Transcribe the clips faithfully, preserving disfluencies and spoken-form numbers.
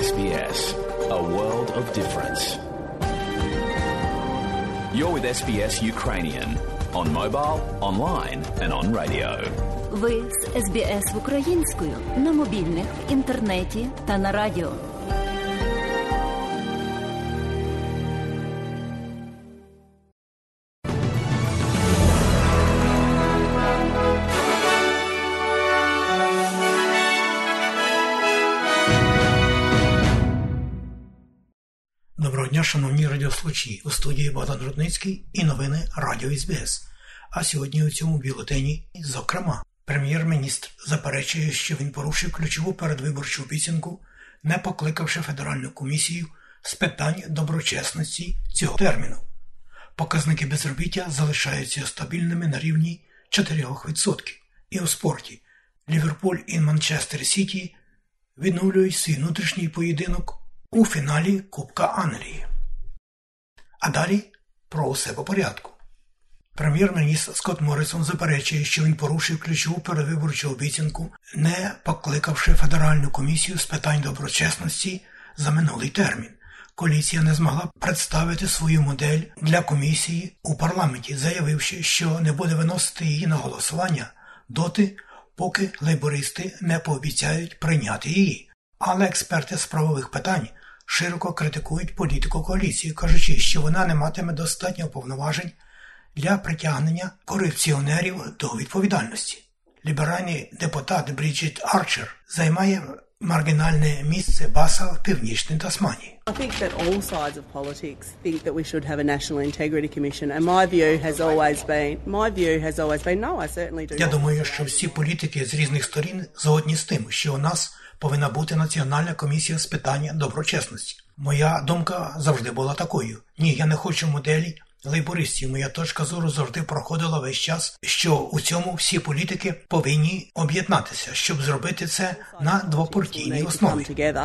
Ес Бі Ес. A world of difference. You're with Ес Бі Ес Ukrainian on mobile, online and on radio. Ви з Ес Бі Ес українською на мобільних, інтернеті та на радіо. Доброго дня, шановні радіослухачі. У студії Богдан Рудницький і новини Радіо Ес Бі Ес. А сьогодні у цьому бюлетені, зокрема, прем'єр-міністр заперечує, що він порушив ключову передвиборчу обіцянку, не покликавши Федеральну комісію з питань доброчесності цього терміну. Показники безробіття залишаються стабільними на рівні чотири відсотки. І у спорті Ліверпуль і Манчестер Сіті відновлюють свій внутрішній поєдинок у фіналі Кубка Англії. А далі про усе по порядку. Прем'єр-міністр Скотт Моррисон заперечує, що він порушив ключову передвиборчу обіцянку, не покликавши Федеральну комісію з питань доброчесності за минулий термін. Коаліція не змогла представити свою модель для комісії у парламенті, заявивши, що не буде виносити її на голосування доти, поки лейбористи не пообіцяють прийняти її. Але експерти з правових питань широко критикують політику коаліції, кажучи, що вона не матиме достатньо повноважень для притягнення корупціонерів до відповідальності. Ліберальний депутат Бріджит Арчер займає маргінальне місце баса в Північній Тасманії. I think that all sides of politics think that we should have a national integrity commission, and my view has always been my view has always been no, I certainly do. Я думаю, що всі політики з різних сторін згодні з тим, що у нас повинна бути Національна комісія з питання доброчесності. Моя думка завжди була такою. Ні, я не хочу моделі лейбористів. Моя точка зору завжди проходила весь час, що у цьому всі політики повинні об'єднатися, щоб зробити це на двопартійній основі.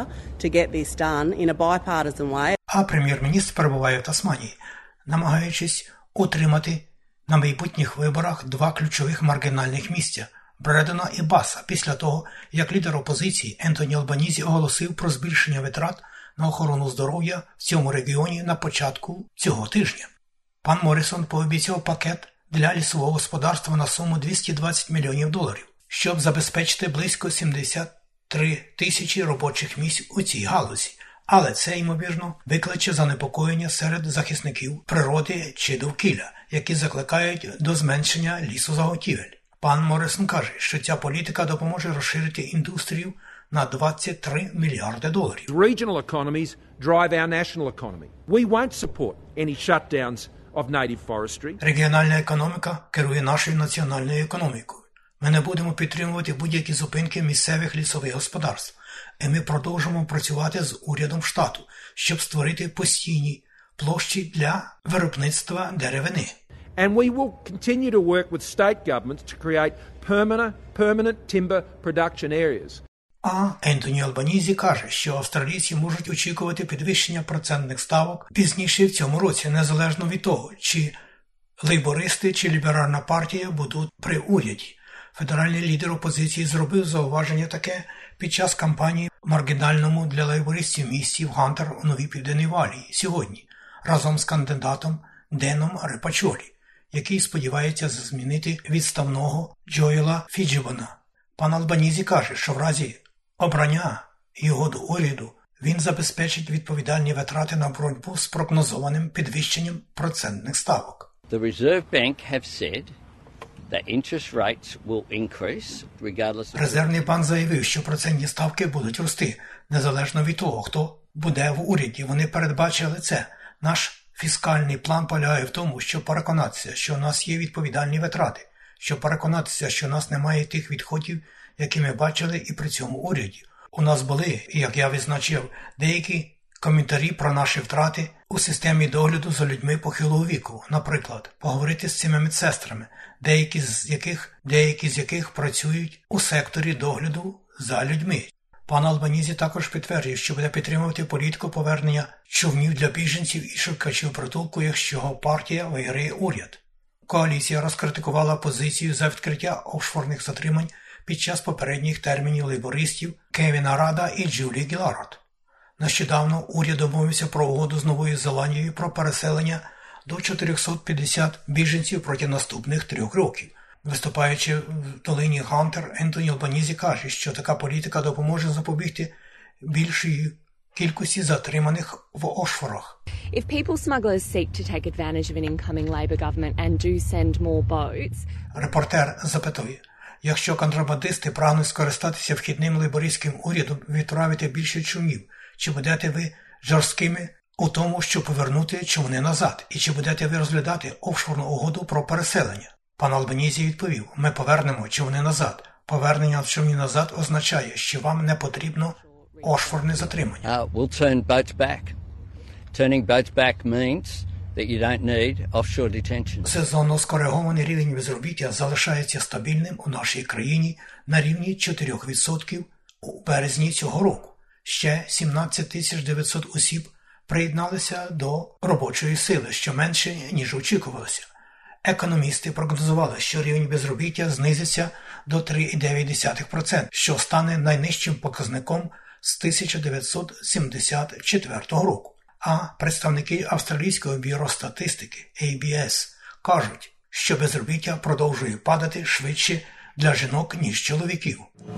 А прем'єр-міністр перебуває в Тасманії, намагаючись утримати на майбутніх виборах два ключових маргінальних місця – Бредена і Баса, після того, як лідер опозиції Ентоні Албанізі оголосив про збільшення витрат на охорону здоров'я в цьому регіоні на початку цього тижня. Пан Моррисон пообіцяв пакет для лісового господарства на суму двісті двадцять мільйонів доларів, щоб забезпечити близько сімдесят три тисячі робочих місць у цій галузі. Але це, ймовірно, викличе занепокоєння серед захисників природи чи довкілля, які закликають до зменшення лісозаготівель. Пан Моррисон каже, що ця політика допоможе розширити індустрію на двадцять три мільярди доларів. Regional economies drive our national economy. We won't support any shutdowns of native forestry. Регіональна економіка керує нашою національною економікою. Ми не будемо підтримувати будь-які зупинки місцевих лісових господарств. І ми продовжимо працювати з урядом штату, щоб створити постійні площі для виробництва деревини. And we will continue to work with state governments to create permanent, permanent timber production areas. А Ентоні Албанізі каже, що австралійці можуть очікувати підвищення процентних ставок пізніше в цьому році, незалежно від того, чи лейбористи, чи ліберальна партія будуть при уряді. Федеральний лідер опозиції зробив зауваження таке під час кампанії в маргінальному для лейбористів місті в Гантер у Новій Південній Валії сьогодні, разом з кандидатом Деном Репачолі, який сподівається змінити відставного Джоела Фіджібона. Пан Албанізі каже, що в разі обрання його до уряду він забезпечить відповідальні витрати на боротьбу з прогнозованим підвищенням процентних ставок. The Reserve Bank have said that interest rates will increase regardless of... Резервний банк заявив, що процентні ставки будуть рости, незалежно від того, хто буде в уряді. Вони передбачили це. Наш фіскальний план полягає в тому, щоб переконатися, що у нас є відповідальні витрати, щоб переконатися, що у нас немає тих відходів, які ми бачили і при цьому уряді. У нас були, як я відзначив, деякі коментарі про наші втрати у системі догляду за людьми похилого віку. Наприклад, поговорити з цими медсестрами, деякі з яких, деякі з яких працюють у секторі догляду за людьми. Пан Албанізі також підтвердив, що буде підтримувати політику повернення човнів для біженців і шукачів притулку, якщо партія виграє уряд. Коаліція розкритикувала позицію за відкриття офшорних затримань під час попередніх термінів лейбористів Кевіна Рада і Джулії Гілард. Нещодавно уряд домовився про угоду з Новою Зеландією про переселення до чотириста п'ятдесят біженців проти наступних трьох років. Виступаючи в долині Гантер, Ентоні Албанізі каже, що така політика допоможе запобігти більшої кількості затриманих в Ошфорах. If people smugglers seek to take advantage of an incoming Labor government and do send more boats... Репортер запитує, якщо контрабандисти прагнуть скористатися вхідним лейбористським урядом і відправити більше човнів, чи будете ви жорсткими у тому, щоб повернути човни назад? І чи будете ви розглядати офшорну угоду про переселення? Пан Албанізі відповів, ми повернемо човни назад. Повернення човнів назад означає, що вам не потрібно офшорне затримання. Uh, we'll turn boats back. Turning boats back means that you don't need offshore detention. Сезонно скоригований рівень безробіття залишається стабільним у нашій країні на рівні чотири відсотки у березні цього року. Ще сімнадцять тисяч дев'ятсот осіб приєдналися до робочої сили, що менше, ніж очікувалося. Економісти прогнозували, що рівень безробіття знизиться до три цілих дев'ять десятих відсотка, що стане найнижчим показником з тисяча дев'ятсот сімдесят четвертого року. А представники Австралійського бюро статистики ей бі ес кажуть, що безробіття продовжує падати швидше для жінок, ніж чоловіків.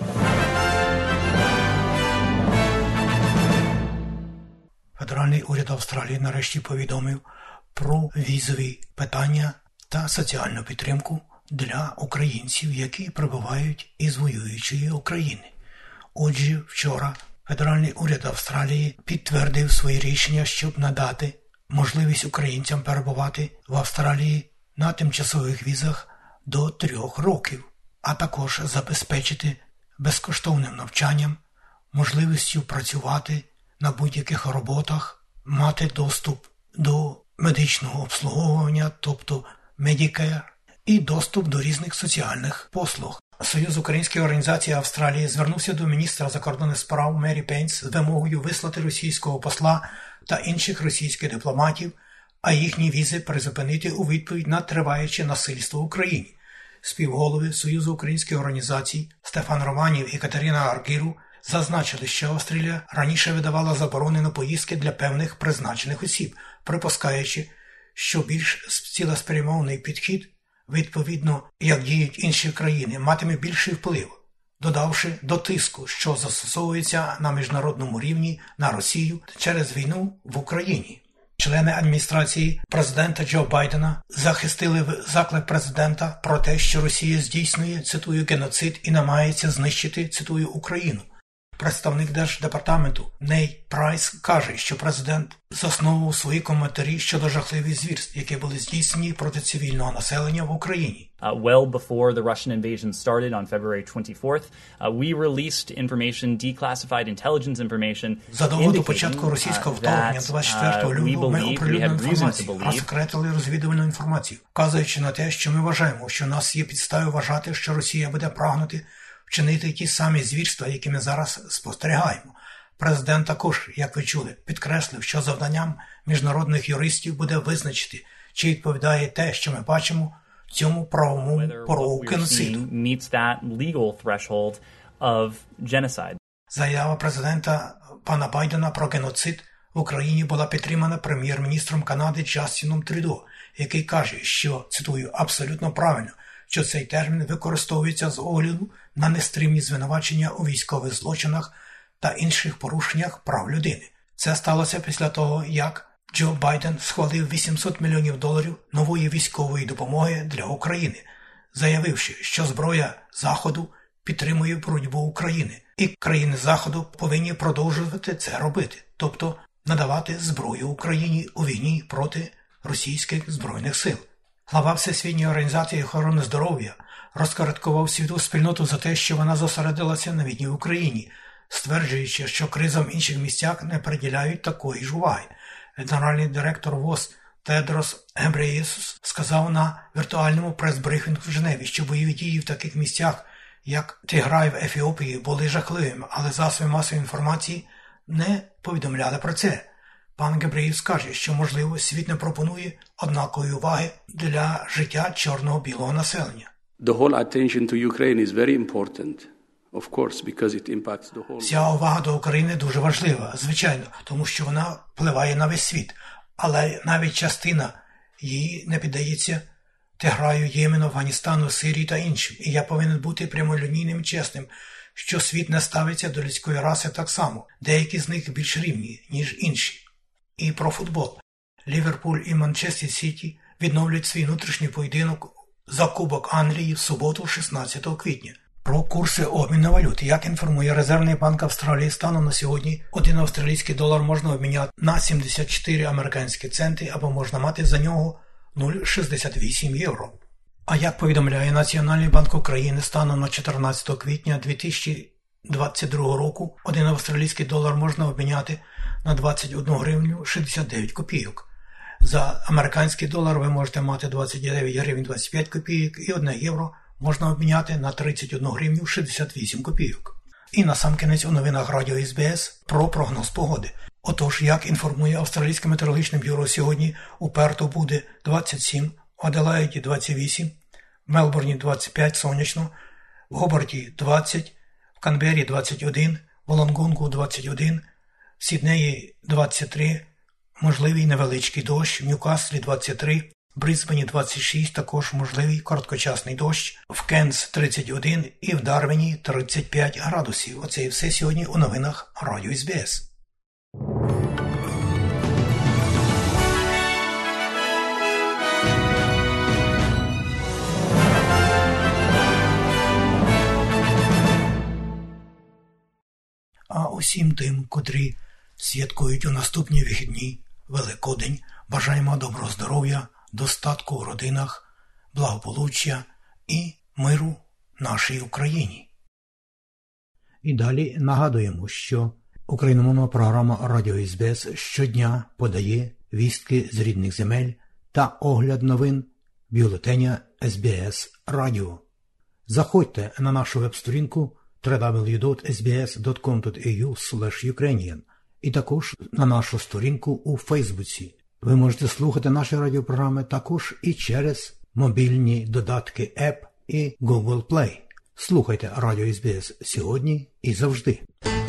Федеральний уряд Австралії нарешті повідомив про візові питання та соціальну підтримку для українців, які прибувають із воюючої України. Отже, вчора Федеральний уряд Австралії підтвердив свої рішення, щоб надати можливість українцям перебувати в Австралії на тимчасових візах до трьох років, а також забезпечити безкоштовним навчанням, можливістю працювати на будь-яких роботах, мати доступ до медичного обслуговування, тобто Medicare, і доступ до різних соціальних послуг. Союз українських організацій Австралії звернувся до міністра закордонних справ Мері Пейнс з вимогою вислати російського посла та інших російських дипломатів, а їхні візи призупинити у відповідь на триваюче насильство в Україні. Співголови Союзу українських організацій Стефан Романів і Катерина Аргіру зазначили, що Австралія раніше видавала заборони на поїздки для певних призначених осіб, припускаючи, що більш цілеспрямований підхід, відповідно, як діють інші країни, матиме більший вплив, додавши до тиску, що застосовується на міжнародному рівні на Росію через війну в Україні. Члени адміністрації президента Джо Байдена захистили заклик президента про те, що Росія здійснює, цитую, геноцид і намагається знищити, цитую, Україну. Представник Держдепартаменту Нейт Прайс каже, що президент засновував свої коментарі щодо жахливих звірств, які були здійснені проти цивільного населення в Україні. Uh, well before the Russian invasion started on February twenty-fourth, uh, we released information, declassified intelligence information, задовго до початку російського вторгнення двадцять четвертого лютого ми оприлюднили інформацію, розсекретили розвідувальну інформацію, вказуючи на те, що ми вважаємо, що у нас є підстави вважати, що Росія буде прагнути вчинити ті самі звірства, які ми зараз спостерігаємо. Президент також, як ви чули, підкреслив, що завданням міжнародних юристів буде визначити, чи відповідає те, що ми бачимо в цьому правовому порогу геноциду. Заява президента пана Байдена про геноцид в Україні була підтримана прем'єр-міністром Канади Джастіном Трюдо, який каже, що, цитую, абсолютно правильно, що цей термін використовується з огляду на нестримні звинувачення у військових злочинах та інших порушеннях прав людини. Це сталося після того, як Джо Байден схвалив вісімсот мільйонів доларів нової військової допомоги для України, заявивши, що зброя Заходу підтримує боротьбу України, і країни Заходу повинні продовжувати це робити, тобто надавати зброю Україні у війні проти російських збройних сил. Глава Всесвітньої організації охорони здоров'я розкарткував світову спільноту за те, що вона зосередилася на війні в Україні, стверджуючи, що кризам в інших місцях не приділяють такої ж уваги. Генеральний директор ВОЗ Тедрос Гебреєсус сказав на віртуальному прес-брифінгу в Женеві, що бойові дії в таких місцях, як Тиграй в Ефіопії, були жахливими, але засоби масової інформації не повідомляли про це. Пан Гебреєсус каже, що, можливо, світ не пропонує однакової уваги для життя чорного-білого населення. The whole attention to Ukraine is very important, of course, because it impacts the whole. Ця увага до України дуже важлива, звичайно, тому що вона впливає на весь світ. Але навіть частина її не піддається Теграю, Ємену, Афганістану, Сирії та іншим. І я повинен бути прямолінійним і чесним, що світ не ставиться до людської раси так само. Деякі з них більш рівні, ніж інші. І про футбол. Ліверпуль і Манчестер Сіті відновлюють свій внутрішній поєдинок за Кубок Англії в суботу, шістнадцятого квітня. Про курси обміну валют. Як інформує Резервний банк Австралії, станом на сьогодні один австралійський долар можна обміняти на сімдесят чотири американські центи або можна мати за нього нуль цілих шістдесят вісім євро. А як повідомляє Національний банк України, станом на чотирнадцятого квітня дві тисячі двадцять другого року один австралійський долар можна обміняти на двадцять одну гривню шістдесят дев'ять копійок. За американський долар ви можете мати двадцять дев'ять гривень двадцять п'ять копійок і одне євро можна обміняти на тридцять одну гривню шістдесят вісім копійок. І насамкінець у новинах Радіо ес бі ес про прогноз погоди. Отож, як інформує Австралійське метеорологічне бюро, сьогодні у Перту буде двадцять сім, в Аделаїді двадцять вісім, в Мелбурні двадцять п'ять сонячно, в Гобарті двадцять, в Канбері двадцять один, в Волонгонгу двадцять один, в Сіднеї двадцять три, можливий невеличкий дощ, в Ньюкаслі двадцять три, в Брисбені двадцять шість, також можливий короткочасний дощ, в Кенс тридцять один і в Дарвіні тридцять п'ять градусів. Оце і все сьогодні у новинах Радіо ес бі ес. А усім тим, котрі святкують у наступні вихідні Великодень, бажаємо доброго здоров'я, достатку у родинах, благополуччя і миру нашій Україні. І далі нагадуємо, що україномовна програма Радіо ес бі ес щодня подає вістки з рідних земель та огляд новин бюлетеня ес бі ес Радіо. Заходьте на нашу веб-сторінку дабл ю дабл ю дабл ю крапка ес бі ес крапка ком крапка ей ю слеш юкрейніан і також на нашу сторінку у Фейсбуці. Ви можете слухати наші радіопрограми також і через мобільні додатки App і Google Play. Слухайте Радіо ес бі ес сьогодні і завжди.